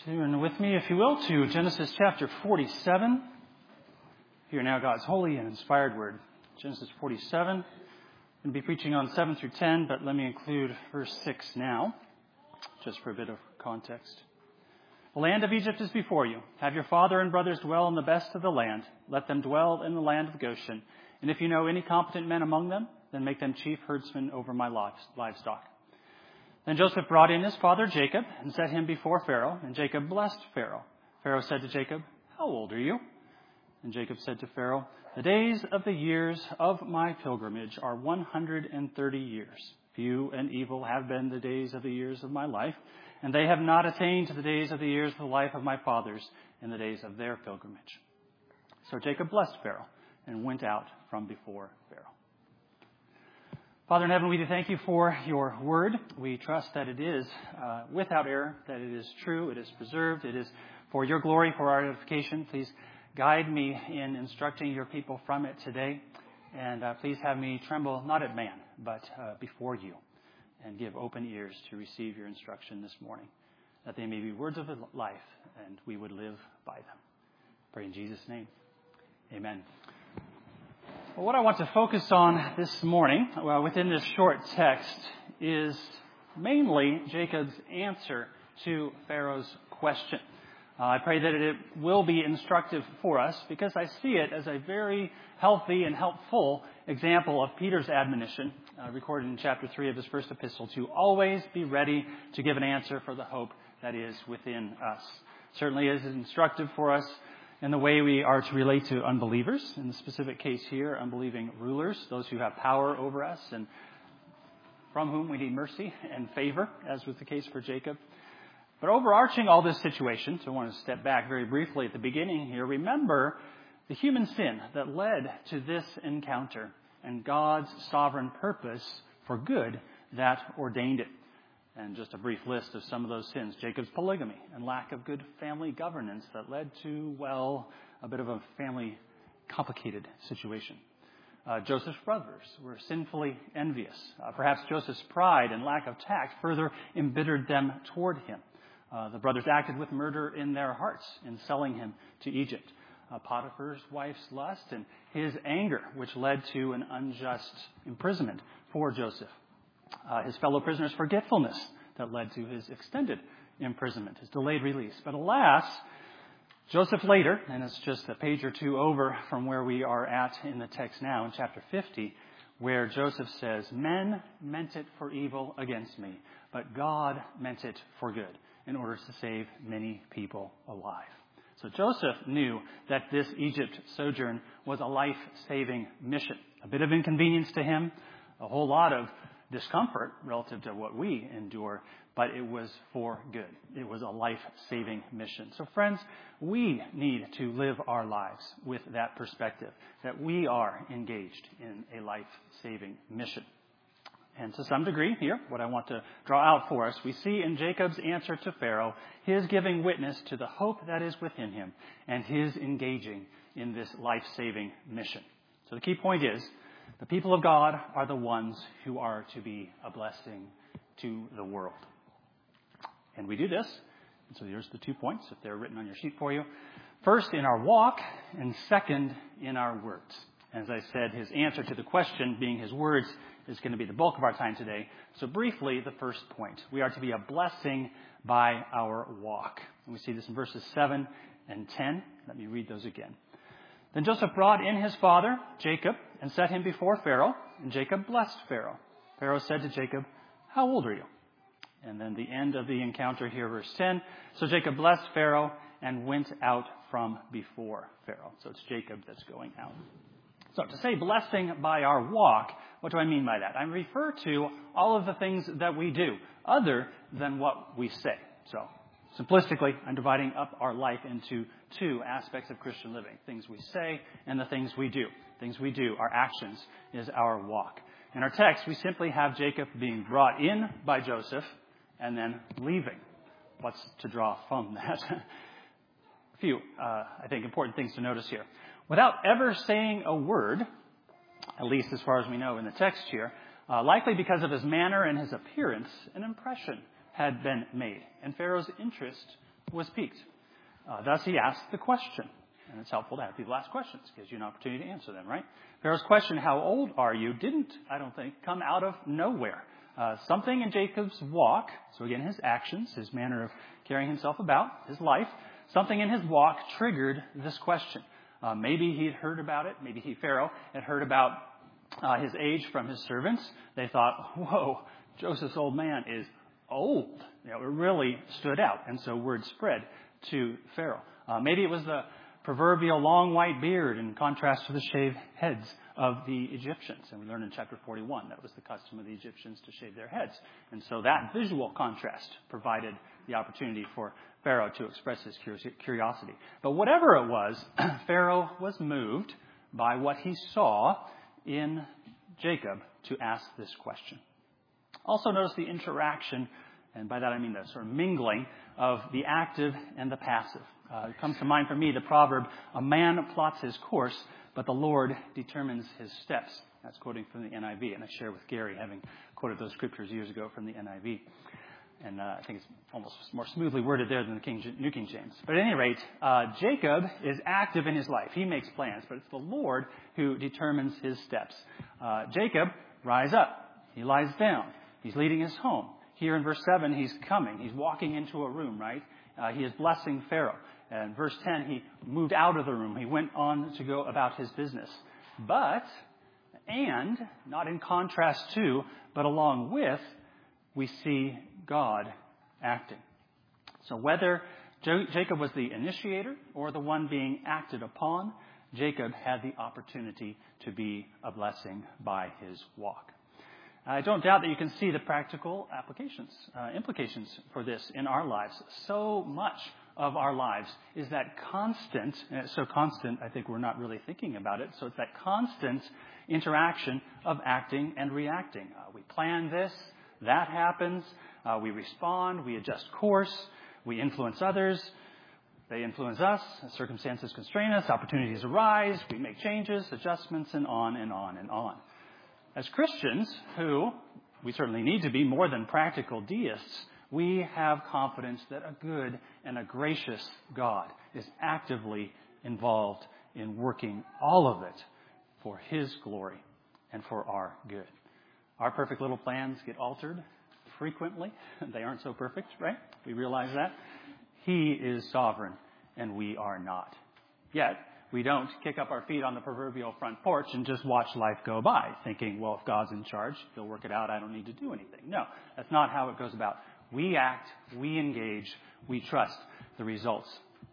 Turn with me, if you will, to Genesis chapter 47. Hear now God's holy and inspired word. Genesis 47. I'm going to be preaching on 7 through 10, but let me include verse 6 now, just for a bit of context. The land of Egypt is before you. Have your father and brothers dwell in the best of the land. Let them dwell in the land of Goshen. And if you know any competent men among them, then make them chief herdsmen over my livestock. Then Joseph brought in his father Jacob and set him before Pharaoh, and Jacob blessed Pharaoh. Pharaoh said to Jacob, "How old are you?" And Jacob said to Pharaoh, "The days of the years of my pilgrimage are 130 years. Few and evil have been the days of the years of my life, and they have not attained to the days of the years of the life of my fathers in the days of their pilgrimage." So Jacob blessed Pharaoh and went out from before Pharaoh. Father in heaven, we do thank you for your word. We trust that it is without error, that it is true, it is preserved, it is for your glory, for our edification. Please guide me in instructing your people from it today. And please have me tremble not at man, but before you, and give open ears to receive your instruction this morning, that they may be words of life, and we would live by them. Pray in Jesus' name. Amen. Well, what I want to focus on this morning, within this short text, is mainly Jacob's answer to Pharaoh's question. I pray that it will be instructive for us, because I see it as a very healthy and helpful example of Peter's admonition, recorded in chapter 3 of his first epistle, to always be ready to give an answer for the hope that is within us. Certainly is instructive for us in the way we are to relate to unbelievers. In the specific case here, unbelieving rulers, those who have power over us and from whom we need mercy and favor, as was the case for Jacob. But overarching all this situation, so I want to step back very briefly at the beginning here, remember the human sin that led to this encounter and God's sovereign purpose for good that ordained it. And just a brief list of some of those sins: Jacob's polygamy and lack of good family governance that led to, a bit of a family complicated situation. Joseph's brothers were sinfully envious. Perhaps Joseph's pride and lack of tact further embittered them toward him. The brothers acted with murder in their hearts in selling him to Egypt. Potiphar's wife's lust and his anger, which led to an unjust imprisonment for Joseph. His fellow prisoners' forgetfulness that led to his extended imprisonment, his delayed release. But alas, Joseph later, and it's just a page or two over from where we are at in the text now in chapter 50, where Joseph says, "Men meant it for evil against me, but God meant it for good, in order to save many people alive." So Joseph knew that this Egypt sojourn was a life-saving mission. A bit of inconvenience to him, a whole lot of discomfort relative to what we endure, but it was for good. It was a life-saving mission. So friends, we need to live our lives with that perspective, that we are engaged in a life-saving mission. And to some degree here, what I want to draw out for us, we see in Jacob's answer to Pharaoh, his giving witness to the hope that is within him and his engaging in this life-saving mission. So the key point is, the people of God are the ones who are to be a blessing to the world. And we do this. And so here's the 2 points, if they're written on your sheet for you. First, in our walk, and second, in our words. As I said, his answer to the question, being his words, is going to be the bulk of our time today. So briefly, the first point. We are to be a blessing by our walk. And we see this in verses 7 and 10. Let me read those again. Then Joseph brought in his father, Jacob, and set him before Pharaoh, and Jacob blessed Pharaoh. Pharaoh said to Jacob, "How old are you?" And then the end of the encounter here, verse 10. So Jacob blessed Pharaoh and went out from before Pharaoh. So it's Jacob that's going out. So to say blessing by our walk, what do I mean by that? I refer to all of the things that we do other than what we say. So simplistically, I'm dividing up our life into two aspects of Christian living: things we say and the things we do. Things we do, our actions, is our walk. In our text, we simply have Jacob being brought in by Joseph and then leaving. What's to draw from that? A few, I think, important things to notice here. Without ever saying a word, at least as far as we know in the text here, likely because of his manner and his appearance, an impression had been made, and Pharaoh's interest was piqued. Thus he asked the question. And it's helpful to have people ask questions. It gives you an opportunity to answer them, right? Pharaoh's question, how old are you, didn't, I don't think, come out of nowhere. Something in Jacob's walk, so again, his actions, his manner of carrying himself about, his life, something in his walk triggered this question. Maybe he'd heard about it. Maybe Pharaoh had heard about his age from his servants. They thought, whoa, Joseph's old man is old. It really stood out. And so word spread to Pharaoh. Maybe it was the proverbial long white beard in contrast to the shaved heads of the Egyptians. And we learned in chapter 41 that was the custom of the Egyptians to shave their heads. And so that visual contrast provided the opportunity for Pharaoh to express his curiosity. But whatever it was, Pharaoh was moved by what he saw in Jacob to ask this question. Also notice the interaction, and by that I mean the sort of mingling of the active and the passive. It comes to mind for me the proverb, a man plots his course, but the Lord determines his steps. That's quoting from the NIV, and I share with Gary, having quoted those scriptures years ago from the NIV. And I think it's almost more smoothly worded there than the New King James. But at any rate, Jacob is active in his life. He makes plans, but it's the Lord who determines his steps. Jacob, rise up. He lies down. He's leading his home. Here in verse 7, he's coming. He's walking into a room, right? He is blessing Pharaoh. And verse 10, he moved out of the room. He went on to go about his business. But, and, not in contrast to, but along with, we see God acting. So whether Jacob was the initiator or the one being acted upon, Jacob had the opportunity to be a blessing by his walk. I don't doubt that you can see the practical implications for this in our lives. So much of our lives is that constant, and it's so constant I think we're not really thinking about it, so it's that constant interaction of acting and reacting. We plan this, that happens, we respond, we adjust course, we influence others, they influence us, circumstances constrain us, opportunities arise, we make changes, adjustments, and on and on and on. As Christians, who we certainly need to be more than practical deists, we have confidence that a good and a gracious God is actively involved in working all of it for His glory and for our good. Our perfect little plans get altered frequently. They aren't so perfect, right? We realize that. He is sovereign and we are not. Yet, we don't kick up our feet on the proverbial front porch and just watch life go by, thinking, well, if God's in charge, He'll work it out. I don't need to do anything. No, that's not how it goes about. We act, we engage, we trust the results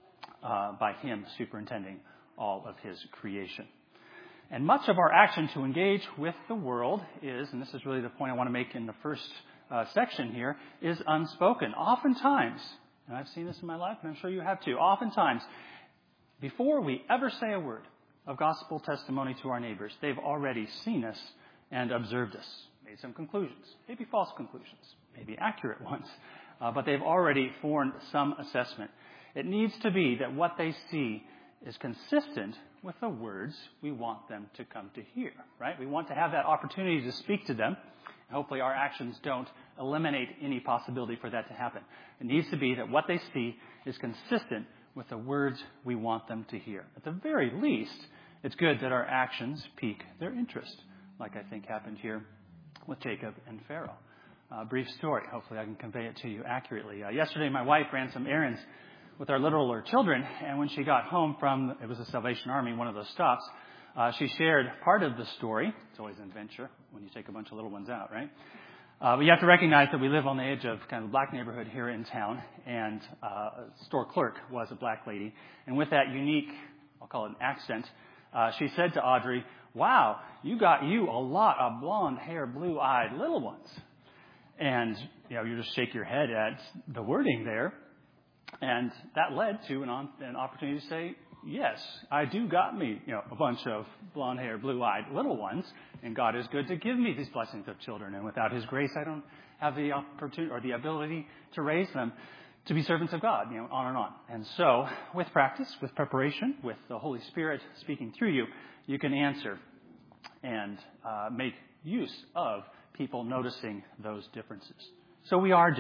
by Him superintending all of His creation. And much of our action to engage with the world is, and this is really the point I want to make in the first section here, is unspoken. Oftentimes, and I've seen this in my life, and I'm sure you have too, oftentimes, before we ever say a word of gospel testimony to our neighbors, they've already seen us and observed us, made some conclusions, maybe false conclusions, maybe accurate ones, but they've already formed some assessment. It needs to be that what they see is consistent with the words we want them to come to hear, right? We want to have that opportunity to speak to them. Hopefully our actions don't eliminate any possibility for that to happen. It needs to be that what they see is consistent with the words we want them to hear. At the very least, it's good that our actions pique their interest, like I think happened here with Jacob and Pharaoh. Brief story. Hopefully I can convey it to you accurately. Yesterday, my wife ran some errands with our littler children, and when she got home from, it was the Salvation Army, one of those stops, she shared part of the story. It's always an adventure when you take a bunch of little ones out, right? But you have to recognize that we live on the edge of kind of a black neighborhood here in town, and a store clerk was a black lady. And with that unique, I'll call it an accent, she said to Audrey, "Wow, you got a lot of blonde-haired, blue-eyed little ones." And, you just shake your head at the wording there. And that led to an opportunity to say, yes, I do got me, a bunch of blonde-haired, blue-eyed little ones, and God is good to give me these blessings of children. And without His grace, I don't have the opportunity or the ability to raise them to be servants of God, on and on. And so, with practice, with preparation, with the Holy Spirit speaking through you, you can answer and make use of people noticing those differences. So we are different.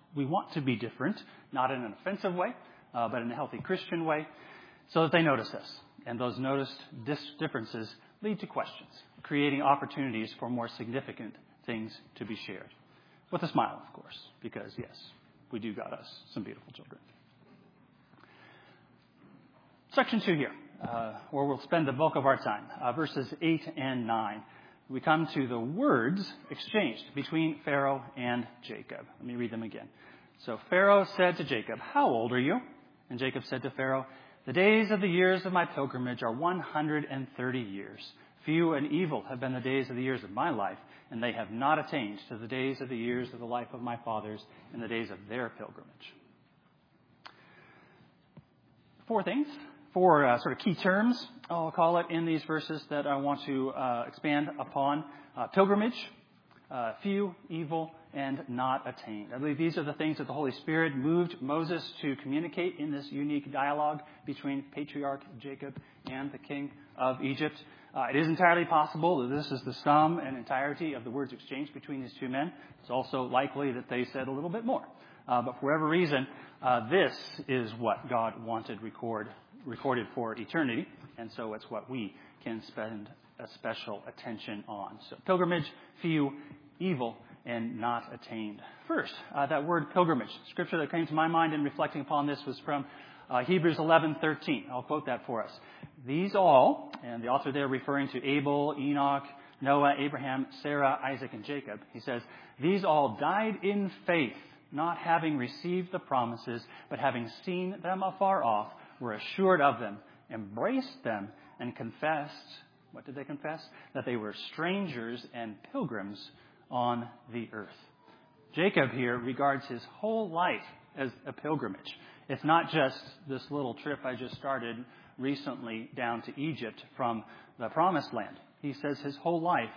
We want to be different, not in an offensive way, but in a healthy Christian way, so that they notice us. And those noticed differences lead to questions, creating opportunities for more significant things to be shared. With a smile, of course, because, yes, we do got us some beautiful children. Section 2 here, where we'll spend the bulk of our time, verses 8 and 9. We come to the words exchanged between Pharaoh and Jacob. Let me read them again. So Pharaoh said to Jacob, "How old are you?" And Jacob said to Pharaoh, "The days of the years of my pilgrimage are 130 years. Few and evil have been the days of the years of my life, and they have not attained to the days of the years of the life of my fathers and the days of their pilgrimage." Four things, four sort of key terms, I'll call it, in these verses that I want to expand upon. Pilgrimage, few, evil, and not attained. I believe these are the things that the Holy Spirit moved Moses to communicate in this unique dialogue between patriarch Jacob and the king of Egypt. It is entirely possible that this is the sum and entirety of the words exchanged between these two men. It's also likely that they said a little bit more. But for whatever reason, this is what God wanted recorded for eternity, and so it's what we can spend a special attention on. So pilgrimage, few, evil, and not attained. First, that word pilgrimage. Scripture that came to my mind in reflecting upon this was from Hebrews 11:13. I'll quote that for us. "These all," and the author there referring to Abel, Enoch, Noah, Abraham, Sarah, Isaac, and Jacob, he says, "These all died in faith, not having received the promises, but having seen them afar off, were assured of them, embraced them, and confessed," what did they confess? "That they were strangers and pilgrims on the earth." Jacob here regards his whole life as a pilgrimage. It's not just this little trip I just started recently down to Egypt from the Promised Land. He says his whole life,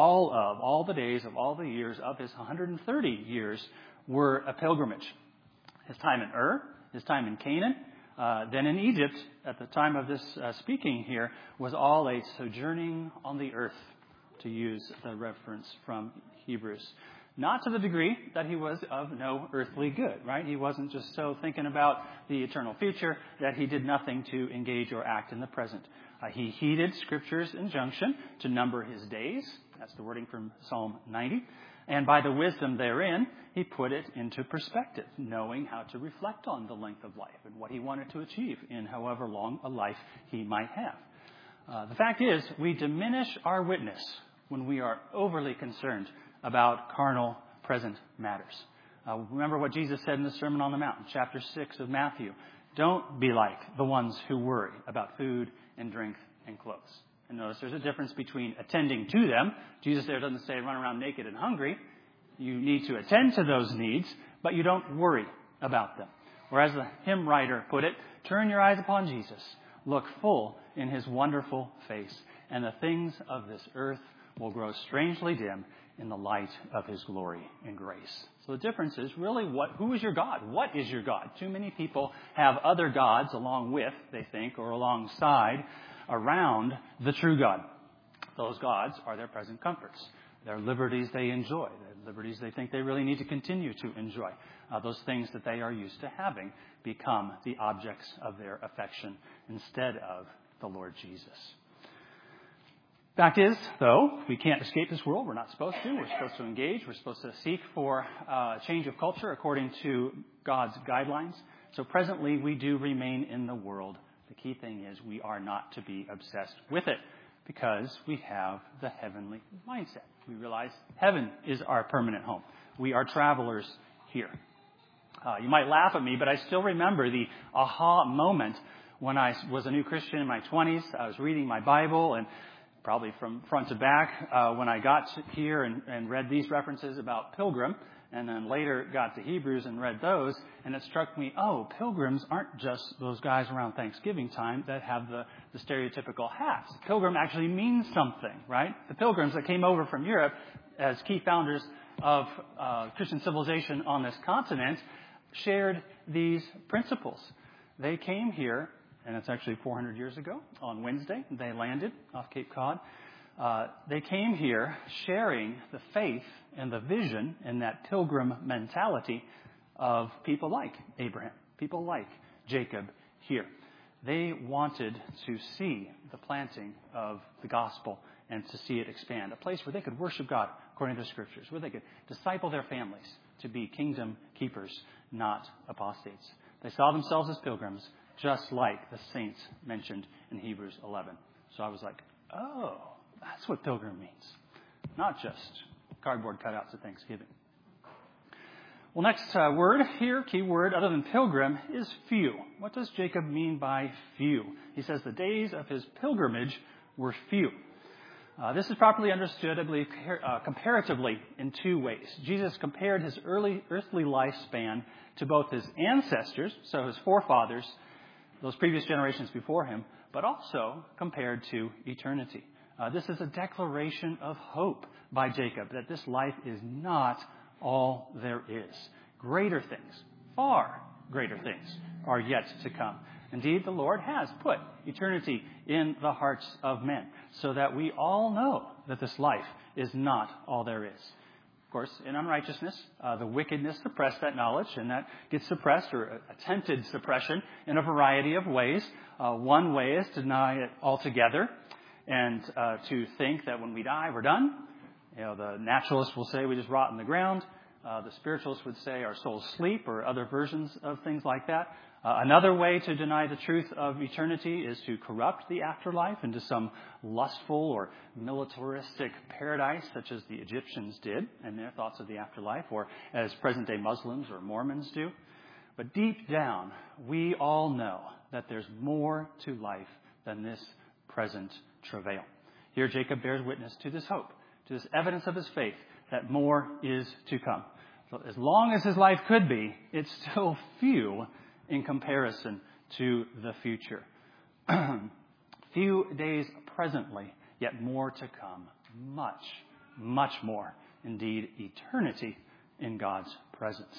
all the days of all the years of his 130 years were a pilgrimage. His time in Ur, his time in Canaan, then in Egypt, at the time of this speaking here, was all a sojourning on the earth, to use the reference from Hebrews. Not to the degree that he was of no earthly good, right? He wasn't just so thinking about the eternal future that he did nothing to engage or act in the present. He heeded Scripture's injunction to number his days. That's the wording from Psalm 90. And by the wisdom therein, he put it into perspective, knowing how to reflect on the length of life and what he wanted to achieve in however long a life he might have. The fact is, we diminish our witness when we are overly concerned about carnal present matters. Remember what Jesus said in the Sermon on the Mount, chapter 6 of Matthew. Don't be like the ones who worry about food and drink and clothes. And notice there's a difference between attending to them. Jesus there doesn't say run around naked and hungry. You need to attend to those needs, but you don't worry about them. Or as the hymn writer put it, turn your eyes upon Jesus. Look full in his wonderful face, and the things of this earth will grow strangely dim in the light of his glory and grace. So the difference is really who is your God? What is your God? Too many people have other gods along with, they think, or alongside, around the true God. Those gods are their present comforts. They're liberties they enjoy. They're liberties they think they really need to continue to enjoy. Those things that they are used to having become the objects of their affection instead of the Lord Jesus. Fact is, though, we can't escape this world. We're not supposed to. We're supposed to engage. We're supposed to seek for a change of culture according to God's guidelines. So presently, we do remain in the world. The key thing is we are not to be obsessed with it because we have the heavenly mindset. We realize heaven is our permanent home. We are travelers here. You might laugh at me, but I still remember the aha moment when I was a new Christian in my 20s. I was reading my Bible, and probably from front to back, when I got here and read these references about pilgrim, and then later got to Hebrews and read those, and it struck me, pilgrims aren't just those guys around Thanksgiving time that have the stereotypical hats. Pilgrim actually means something, right? The pilgrims that came over from Europe as key founders of Christian civilization on this continent shared these principles. They came here, and it's actually 400 years ago, on Wednesday. They landed off Cape Cod. They came here sharing the faith and the vision and that pilgrim mentality of people like Abraham, people like Jacob here. They wanted to see the planting of the gospel and to see it expand, a place where they could worship God according to the Scriptures, where they could disciple their families to be kingdom keepers, not apostates. They saw themselves as pilgrims, just like the saints mentioned in Hebrews 11. So I was like, oh, that's what pilgrim means, not just cardboard cutouts at Thanksgiving. Well, next word here, key word, other than pilgrim, is few. What does Jacob mean by few? He says the days of his pilgrimage were few. This is properly understood, I believe, comparatively in two ways. Jesus compared his earthly lifespan to both his ancestors, so his forefathers, those previous generations before him, but also compared to eternity. This is a declaration of hope by Jacob, that this life is not all there is. Greater things, far greater things, are yet to come. Indeed, the Lord has put eternity in the hearts of men, so that we all know that this life is not all there is. Of course, in unrighteousness, the wickedness suppress that knowledge, and that gets suppressed or attempted suppression in a variety of ways. One way is to deny it altogether and to think that when we die, we're done. The naturalists will say we just rot in the ground. The spiritualists would say our souls sleep, or other versions of things like that. Another way to deny the truth of eternity is to corrupt the afterlife into some lustful or militaristic paradise, such as the Egyptians did in their thoughts of the afterlife, or as present-day Muslims or Mormons do. But deep down, we all know that there's more to life than this present travail. Here, Jacob bears witness to this hope, to this evidence of his faith, that more is to come. So as long as his life could be, it's still few in comparison to the future. Few days presently, yet more to come. Much, much more. Indeed, eternity in God's presence.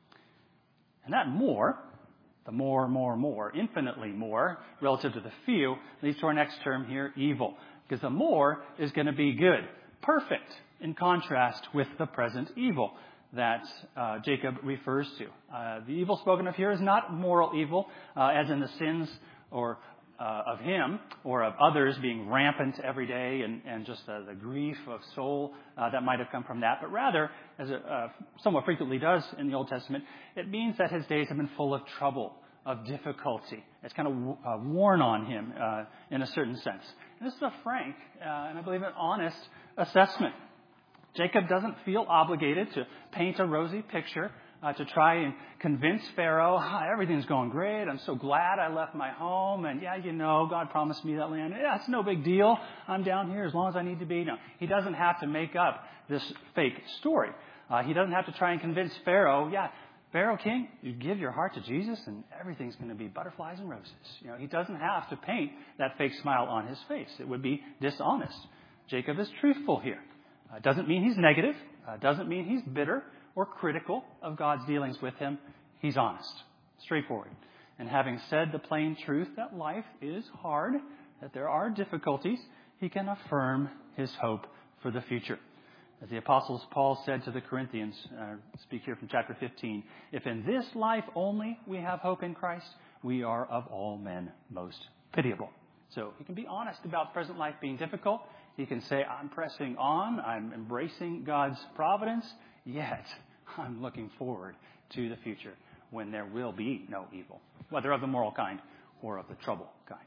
And that more, the more, infinitely more, relative to the few, leads to our next term here, evil. Because the more is going to be good, perfect, in contrast with the present evil that Jacob refers to. The evil spoken of here is not moral evil, as in the sins or of him or of others being rampant every day and just the grief of soul that might have come from that. But rather, as it somewhat frequently does in the Old Testament, it means that his days have been full of trouble, of difficulty. It's kind of worn on him in a certain sense. And this is a frank and I believe an honest assessment. Jacob doesn't feel obligated to paint a rosy picture, to try and convince Pharaoh, everything's going great, I'm so glad I left my home, and God promised me that land. Yeah, it's no big deal. I'm down here as long as I need to be. No, he doesn't have to make up this fake story. He doesn't have to try and convince Pharaoh, Pharaoh king, you give your heart to Jesus and everything's going to be butterflies and roses. He doesn't have to paint that fake smile on his face. It would be dishonest. Jacob is truthful here. Doesn't mean he's negative. Doesn't mean he's bitter or critical of God's dealings with him. He's honest, straightforward. And having said the plain truth that life is hard, that there are difficulties, he can affirm his hope for the future. As the Apostle Paul said to the Corinthians, speak here from chapter 15, if in this life only we have hope in Christ, we are of all men most pitiable. So he can be honest about present life being difficult. He can say, I'm pressing on, I'm embracing God's providence, yet I'm looking forward to the future when there will be no evil, whether of the moral kind or of the trouble kind.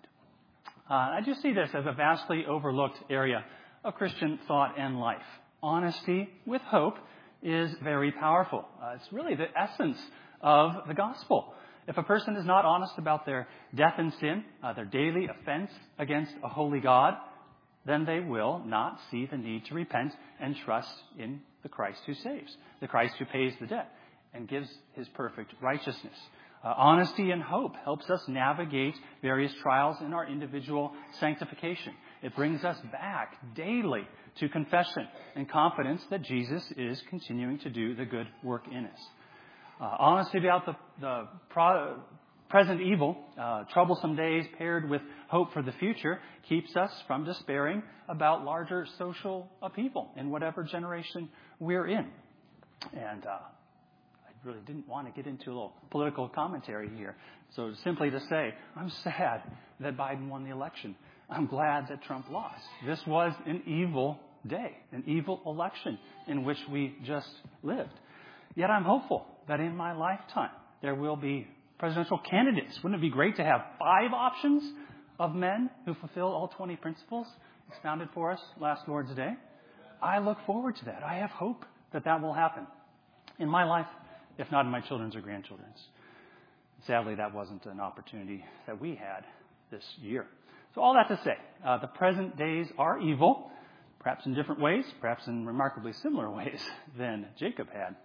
I just see this as a vastly overlooked area of Christian thought and life. Honesty with hope is very powerful. It's really the essence of the gospel. If a person is not honest about their death and sin, their daily offense against a holy God, then they will not see the need to repent and trust in the Christ who saves, the Christ who pays the debt and gives his perfect righteousness. Honesty and hope helps us navigate various trials in our individual sanctification. It brings us back daily to confession and confidence that Jesus is continuing to do the good work in us. Honesty about the present evil, troublesome days paired with hope for the future, keeps us from despairing about larger social upheaval in whatever generation we're in. And I really didn't want to get into a little political commentary here. So simply to say, I'm sad that Biden won the election. I'm glad that Trump lost. This was an evil day, an evil election in which we just lived. Yet I'm hopeful that in my lifetime there will be presidential candidates. Wouldn't it be great to have 5 options of men who fulfill all 20 principles expounded for us last Lord's Day? I look forward to that. I have hope that that will happen in my life, if not in my children's or grandchildren's. Sadly, that wasn't an opportunity that we had this year. So all that to say, the present days are evil, perhaps in different ways, perhaps in remarkably similar ways than Jacob had.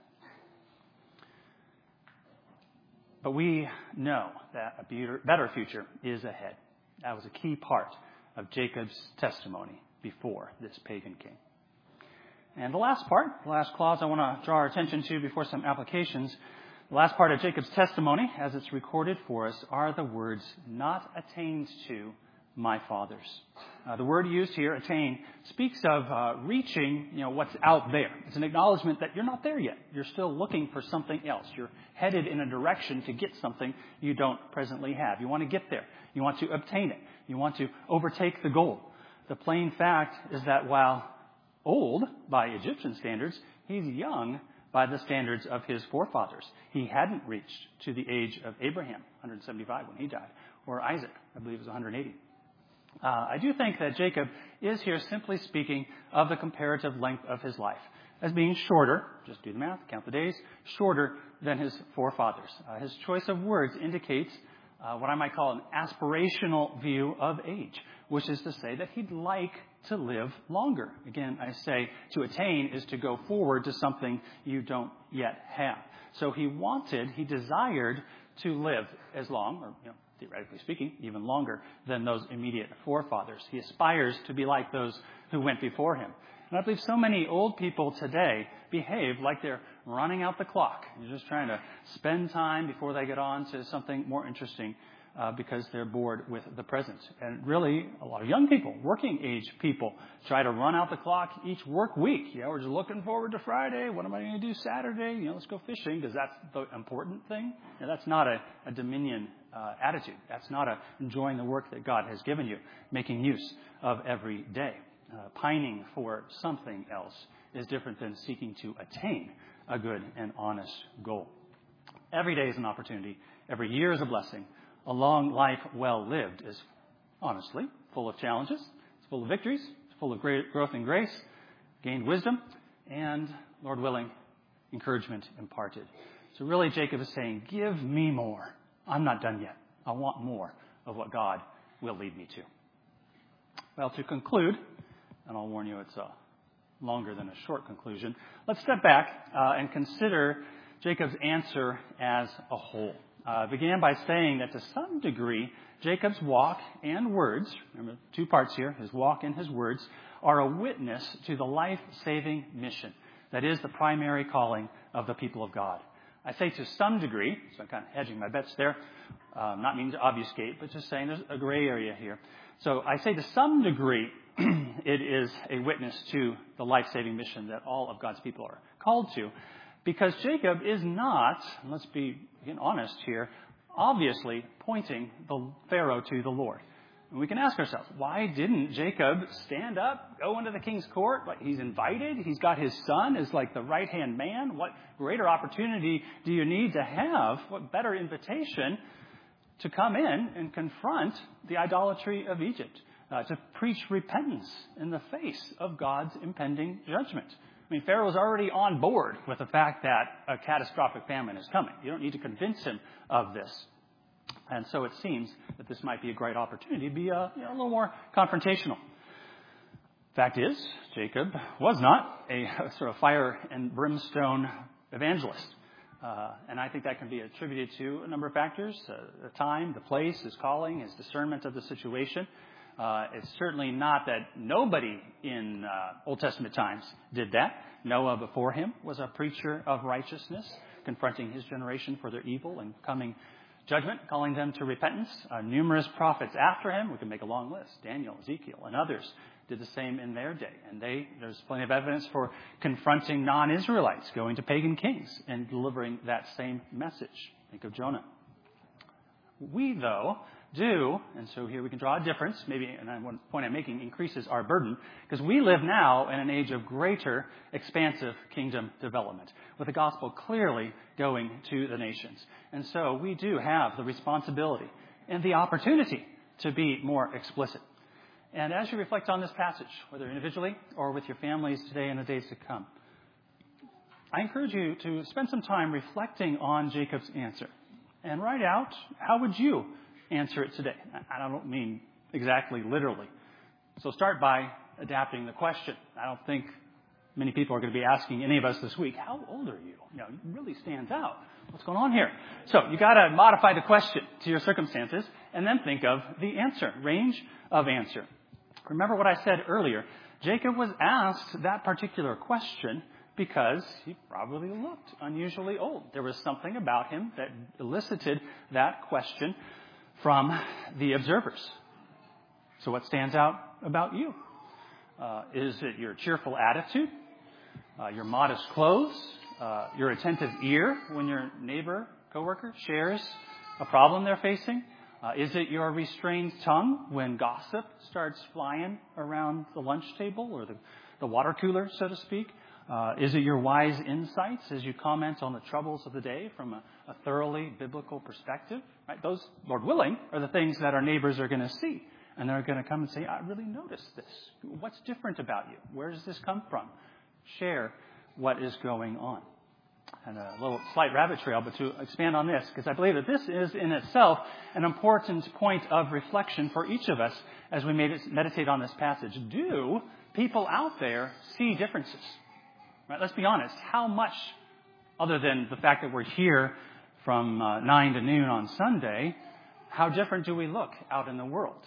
But we know that a better future is ahead. That was a key part of Jacob's testimony before this pagan king. And the last part, the last clause I want to draw our attention to before some applications, the last part of Jacob's testimony, as it's recorded for us, are the words, not attained to my fathers. The word used here, attain, speaks of reaching, what's out there. It's an acknowledgement that you're not there yet. You're still looking for something else. You're headed in a direction to get something you don't presently have. You want to get there. You want to obtain it. You want to overtake the goal. The plain fact is that while old by Egyptian standards, he's young by the standards of his forefathers. He hadn't reached to the age of Abraham, 175 when he died, or Isaac, I believe it was 180. I do think that Jacob is here simply speaking of the comparative length of his life as being shorter, just do the math, count the days, shorter than his forefathers. His choice of words indicates what I might call an aspirational view of age, which is to say that he'd like to live longer. Again, I say to attain is to go forward to something you don't yet have. So he desired to live as long, or theoretically speaking, even longer than those immediate forefathers. He aspires to be like those who went before him. And I believe so many old people today behave like they're running out the clock. They're just trying to spend time before they get on to something more interesting because they're bored with the present. And really, a lot of young people, working age people, try to run out the clock each work week. We're just looking forward to Friday. What am I going to do Saturday? Let's go fishing because that's the important thing. That's not a dominion attitude. That's not enjoying the work that God has given you, making use of every day. Pining for something else is different than seeking to attain a good and honest goal. Every day is an opportunity. Every year is a blessing. A long life well lived is honestly full of challenges. It's full of victories. It's full of great growth and grace, gained wisdom, and, Lord willing, encouragement imparted. So really, Jacob is saying, give me more. I'm not done yet. I want more of what God will lead me to. Well, to conclude, and I'll warn you it's longer than a short conclusion, let's step back and consider Jacob's answer as a whole. Began by saying that to some degree, Jacob's walk and words, remember 2 parts here, his walk and his words, are a witness to the life-saving mission that is the primary calling of the people of God. I say to some degree, so I'm kind of hedging my bets there, not meaning to obfuscate, but just saying there's a gray area here. So I say to some degree, it is a witness to the life-saving mission that all of God's people are called to. Because Jacob is not, let's be honest here, obviously pointing the Pharaoh to the Lord. And we can ask ourselves, why didn't Jacob stand up, go into the king's court? Like he's invited. He's got his son as like the right-hand man. What greater opportunity do you need to have? What better invitation to come in and confront the idolatry of Egypt, to preach repentance in the face of God's impending judgment? I mean, Pharaoh's already on board with the fact that a catastrophic famine is coming. You don't need to convince him of this. And so it seems that this might be a great opportunity to be a little more confrontational. Fact is, Jacob was not a sort of fire and brimstone evangelist. And I think that can be attributed to a number of factors, the time, the place, his calling, his discernment of the situation. It's certainly not that nobody in Old Testament times did that. Noah before him was a preacher of righteousness, confronting his generation for their evil and coming judgment, calling them to repentance. Numerous prophets after him, we can make a long list, Daniel, Ezekiel, and others did the same in their day. And there's plenty of evidence for confronting non-Israelites, going to pagan kings and delivering that same message. Think of Jonah. We, though, do, and so here we can draw a difference, maybe, and one point I'm making increases our burden, because we live now in an age of greater, expansive kingdom development, with the gospel clearly going to the nations. And so we do have the responsibility and the opportunity to be more explicit. And as you reflect on this passage, whether individually or with your families today and the days to come, I encourage you to spend some time reflecting on Jacob's answer and write out, how would you answer it today? I don't mean exactly literally. So start by adapting the question. I don't think many people are going to be asking any of us this week, how old are you? It really stands out. What's going on here? So you got to modify the question to your circumstances and then think of the answer, range of answer. Remember what I said earlier. Jacob was asked that particular question because he probably looked unusually old. There was something about him that elicited that question from the observers. So what stands out about you? Is it your cheerful attitude, your modest clothes, your attentive ear when your neighbor, coworker shares a problem they're facing? Is it your restrained tongue when gossip starts flying around the lunch table or the water cooler, so to speak? Is it your wise insights as you comment on the troubles of the day from a thoroughly biblical perspective? Right? Those, Lord willing, are the things that our neighbors are going to see. And they're going to come and say, I really noticed this. What's different about you? Where does this come from? Share what is going on. And a little slight rabbit trail, but to expand on this, because I believe that this is in itself an important point of reflection for each of us as we meditate on this passage. Do people out there see differences? Right? Let's be honest. How much, other than the fact that we're here from 9 to noon on Sunday, how different do we look out in the world?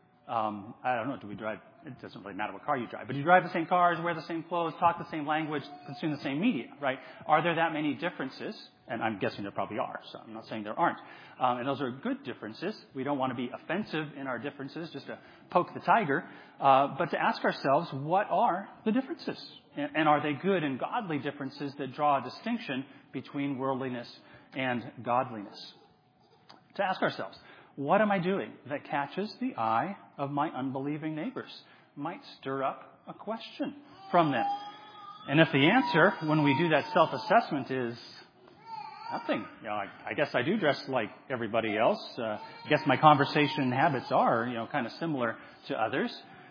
I don't know, do we drive? It doesn't really matter what car you drive, but you drive the same cars, wear the same clothes, talk the same language, consume the same media, right? Are there that many differences? And I'm guessing there probably are, so I'm not saying there aren't. And those are good differences. We don't want to be offensive in our differences, just to poke the tiger, but to ask ourselves, what are the differences? And are they good and godly differences that draw a distinction between worldliness and godliness? To ask ourselves, what am I doing that catches the eye of my unbelieving neighbors? Might stir up a question from them. And if the answer, when we do that self-assessment, is nothing, I guess I do dress like everybody else. I guess my conversation habits are, kind of similar to others.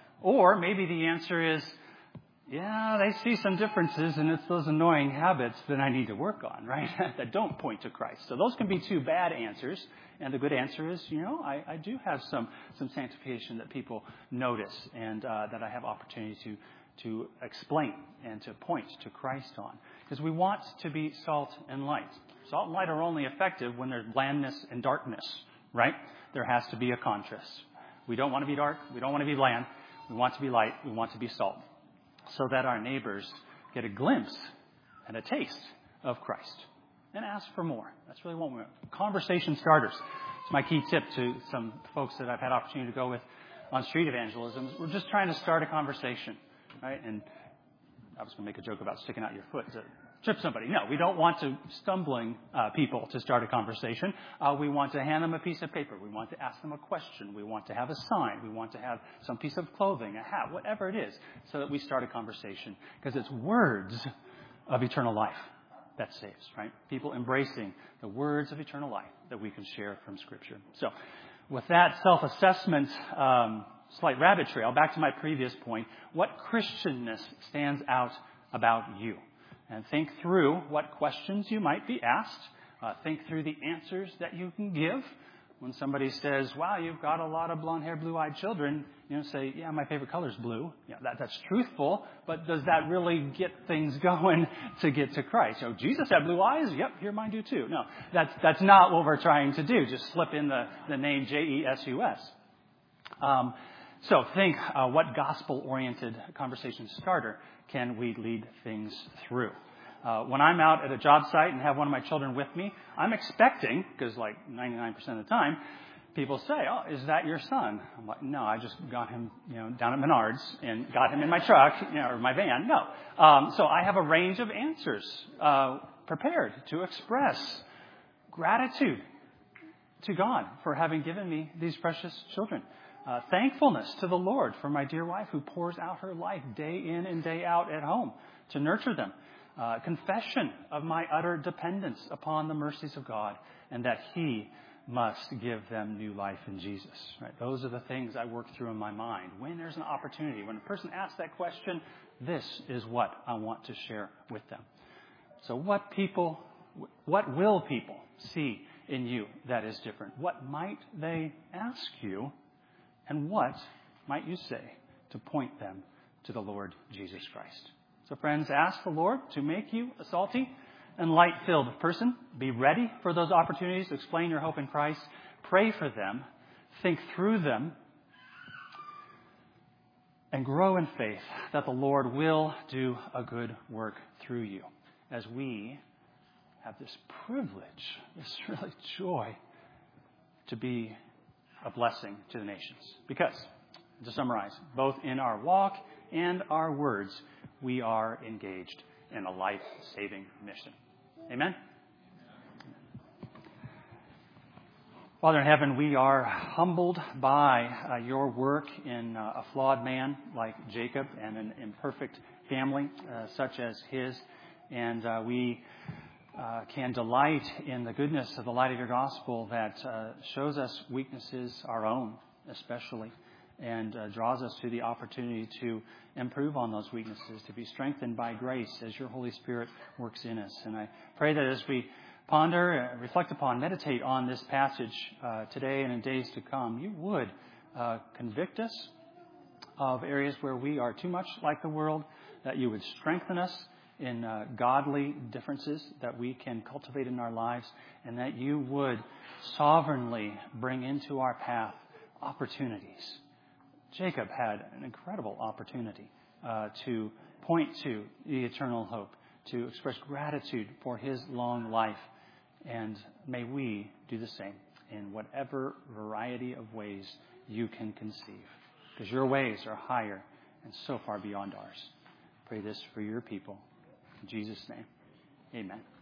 Or maybe the answer is, yeah, they see some differences, and it's those annoying habits that I need to work on, right? That don't point to Christ. So those can be two bad answers. And the good answer is, I do have some sanctification that people notice and that I have opportunity to explain and to point to Christ on. Because we want to be salt and light. Salt and light are only effective when there's blandness and darkness, right? There has to be a contrast. We don't want to be dark. We don't want to be bland. We want to be light. We want to be salt. So that our neighbors get a glimpse and a taste of Christ. And ask for more. That's really what we want. Conversation starters. It's my key tip to some folks that I've had opportunity to go with on street evangelism. We're just trying to start a conversation, right? And I was going to make a joke about sticking out your foot to trip somebody. No, we don't want to stumbling people to start a conversation. We want to hand them a piece of paper. We want to ask them a question. We want to have a sign. We want to have some piece of clothing, a hat, whatever it is, so that we start a conversation. Because it's words of eternal life that saves, right? People embracing the words of eternal life that we can share from Scripture. So with that self-assessment, slight rabbit trail, back to my previous point, what Christianness stands out about you? And think through what questions you might be asked. Think through the answers that you can give. When somebody says, wow, you've got a lot of blonde-haired, blue-eyed children, say, yeah, my favorite color is blue. Yeah, that's truthful, but does that really get things going to get to Christ? Jesus had blue eyes? Yep, here mine do too. No, that's not what we're trying to do. Just slip in the name Jesus. So think, what gospel-oriented conversation starter can we lead things through? When I'm out at a job site and have one of my children with me, I'm expecting, because like 99% of the time, people say, "Oh, is that your son?" I'm like, "No, I just got him, down at Menards and got him in my truck, or my van." No. So I have a range of answers prepared to express gratitude to God for having given me these precious children. Thankfulness to the Lord for my dear wife who pours out her life day in and day out at home to nurture them. Confession of my utter dependence upon the mercies of God and that He must give them new life in Jesus. Right? Those are the things I work through in my mind. When there's an opportunity, when a person asks that question, this is what I want to share with them. So what will people see in you that is different? What might they ask you? And what might you say to point them to the Lord Jesus Christ? So friends, ask the Lord to make you a salty and light-filled person. Be ready for those opportunities to explain your hope in Christ. Pray for them. Think through them. And grow in faith that the Lord will do a good work through you as we have this privilege, this really joy to be a blessing to the nations. Because, to summarize, both in our walk and our words, we are engaged in a life-saving mission. Amen? Father in heaven, we are humbled by your work in a flawed man like Jacob and an imperfect family such as his. And we can delight in the goodness of the light of your gospel that shows us weaknesses, our own especially, and draws us to the opportunity to improve on those weaknesses, to be strengthened by grace as your Holy Spirit works in us. And I pray that as we ponder, reflect upon, meditate on this passage today and in days to come, you would convict us of areas where we are too much like the world, that you would strengthen us in godly differences that we can cultivate in our lives, and that you would sovereignly bring into our path opportunities. Jacob had an incredible opportunity to point to the eternal hope, to express gratitude for his long life, and may we do the same in whatever variety of ways you can conceive, because your ways are higher and so far beyond ours. Pray this for your people. In Jesus' name, amen.